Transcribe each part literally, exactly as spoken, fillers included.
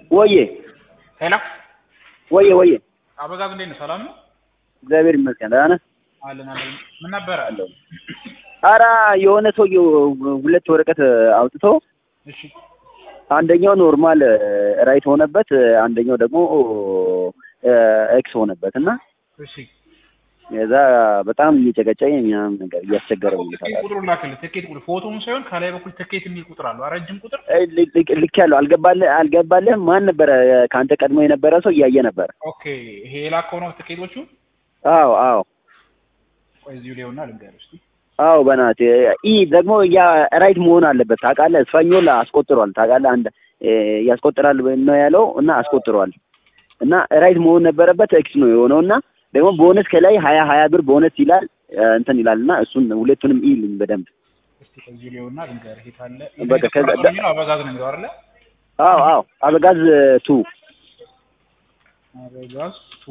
ወዬ ሄሎ ወዬ ወዬ አበጋዝ እንዴት ነህ? ሰላም ነው? እግዚአብሔር ይመስገን ደህና ነህ? አለን አለን። ምን ነበር? ኧረ የሆነ ሰውዬው ሁለት ወረቀት አውጥቶ እሺ አንደኛው ኖርማል ራይት ሆነበት፣ አንደኛው ደግሞ ኤክስ ሆነበት እና እሺ የዛ በጣም እየጨቀጨኝ ምናምን ነገር እያስቸገረው ነው። ትኬት ቁጥሩን ላክልህ። ትኬት ቁጥር ፎቶውን ሳይሆን ከላይ በኩል ትኬት የሚል ቁጥር አለው። ረጅም ቁጥር ልክ ያለው አልገባልህ አልገባልህም። ማን ነበረ ከአንተ ቀድሞ የነበረ ሰው እያየ ነበረ። ኦኬ ይሄ የላከው ነው ትኬቶቹ? አዎ አዎ። ቆይ እዚሁ ሊሆንና ልንገርህ እስኪ። አዎ በእናትህ ኢ ደግሞ ያ ራይት መሆን አለበት ታውቃለህ። እስፋኞል አስቆጥሯል ታውቃለህ። አንድ ያስቆጥራል ነው ያለው እና አስቆጥሯል እና ራይት መሆን ነበረበት ኤክስ ነው የሆነውና ደግሞ ቦነስ ከላይ ሀያ ሀያ ብር ቦነስ ይላል እንትን ይላልና እሱን ሁለቱንም ኢልኝ በደንብ እስቲ ከዚህ ሊሆንና ልንገርህ። ይሄ ካለ በቃ ከዛ አበጋዝ ነው የሚለው አይደል? አዎ አዎ አበጋዝ ቱ አበጋዝ ቱ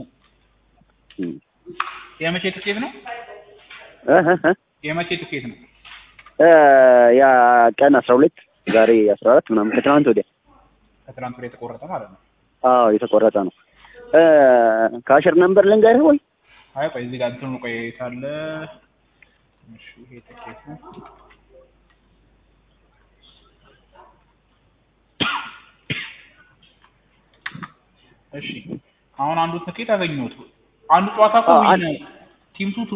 የመቼ ትኬት ነው? እህ እህ የመቼ ትኬት ነው? ያ ቀን አስራ ሁለት ዛሬ አስራ አራት ምናምን ከትናንት ወዲያ ከትናንት ወዲያ የተቆረጠ ማለት ነው። አዎ የተቆረጠ ነው። ካሸር ነምበር ልንገርህ ወይ? አይ ቆይ እዚህ ጋር እንትኑ ቆይ ካለ እሺ ይሄ ትኬት ነው። እሺ አሁን አንዱ ትኬት አገኘሁት። አንዱ ጨዋታ እኮ ዊን ቲም ቱ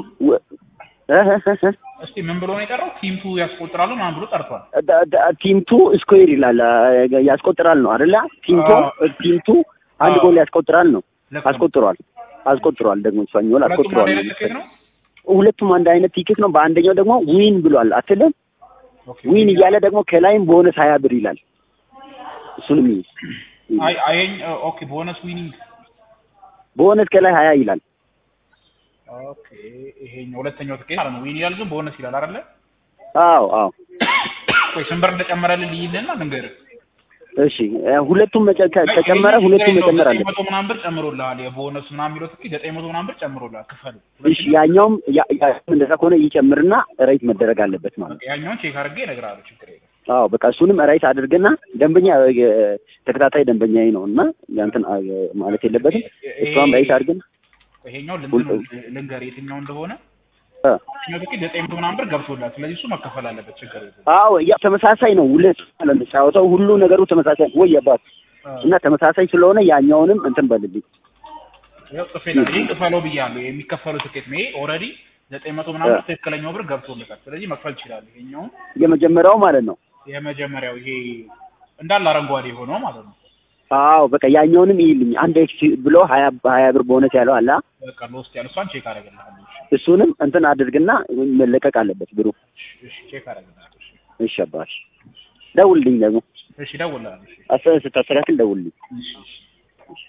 እስቲ ምን ብሎ ነው የጠራው? ቲም ቱ ያስቆጥራሉ ማን ብሎ ጠርቷል? ቲም ቱ ስኩዌር ይላል ያስቆጥራል ነው አይደለ? ቲም ቱ ቲም ቱ አንድ ጎል ያስቆጥራል ነው። አስቆጥሯል አስቆጥሯል ደግሞ እስፋኞል አስቆጥሯል። ሁለቱም አንድ አይነት ቲኬት ነው። በአንደኛው ደግሞ ዊን ብሏል አትልም? ዊን እያለ ደግሞ ከላይም ቦነስ ሀያ ብር ይላል። እሱንም አይ አይኝ ኦኬ ቦነስ ዊኒንግ ቦነስ ከላይ ሀያ ይላል። ኦኬ ይሄኛው ሁለተኛው ትኬት ማለት ነው። ዊን ይላል ግን ቦነስ ይላል አይደለ? አዎ አዎ። ቆይ ስንት ብር እንደጨመረልህ ይልና ልንገርህ። እሺ ሁለቱም ተጨመረ ሁለቱም መጨመር አለ። ዘጠኝ መቶ ምናምን ብር ጨምሮልሃል። የቦነስ ምናምን የሚለው ትኬት ዘጠኝ መቶ ምናምን ብር ጨምሮልሃል። ክፈል። እሺ ያኛውም እንደዛ ከሆነ ይጨምርና ራይት መደረግ አለበት ማለት ነው። ያኛውን ቼክ አድርጌ እነግርሃለሁ። ችግር የለም። አዎ በቃ እሱንም ራይት አድርግና ደንበኛ ተከታታይ ደንበኛዬ ነው እና ያንተን ማለት የለበትም። እሷም ራይት አድርግና ይሄኛው ልንገር የትኛው እንደሆነ እኛው ትኬት ዘጠኝ መቶ ምናምን ብር ገብቶላል። ስለዚህ እሱ መከፈል አለበት። ችግር የለም። አዎ ያ ተመሳሳይ ነው። ሁለት ለምጫወተው ሁሉ ነገሩ ተመሳሳይ ወይ አባት እና ተመሳሳይ ስለሆነ ያኛውንም እንትን በልልኝ። ያው ጽፌና ይሄን ክፈለው ብያለሁ። የሚከፈለው ትኬት ነው። ይሄ ኦልሬዲ ዘጠኝ መቶ ምናምን ብር ትክክለኛው ብር ገብቶለታል። ስለዚህ መክፈል ይችላል። ይሄኛው የመጀመሪያው ማለት ነው። የመጀመሪያው ይሄ እንዳለ አረንጓዴ ሆኖ ማለት ነው። አዎ በቃ ያኛውንም ይልኝ አንድ ኤክስ ብሎ ሀያ ሀያ ብር ቦነስ ያለው አላ በቃ ሎስት ያለው እሷን ቼክ አደርግልሃለሁ። እሱንም እንትን አድርግና መለቀቅ አለበት ብሩ። እሺ ቼክ አደርግልሃለሁ። እሺ አባሽ ደውልልኝ ደግሞ። እሺ ደውልልሃለሁ። እሺ አሰ ስታስተካክል ደውልልኝ። እሺ እሺ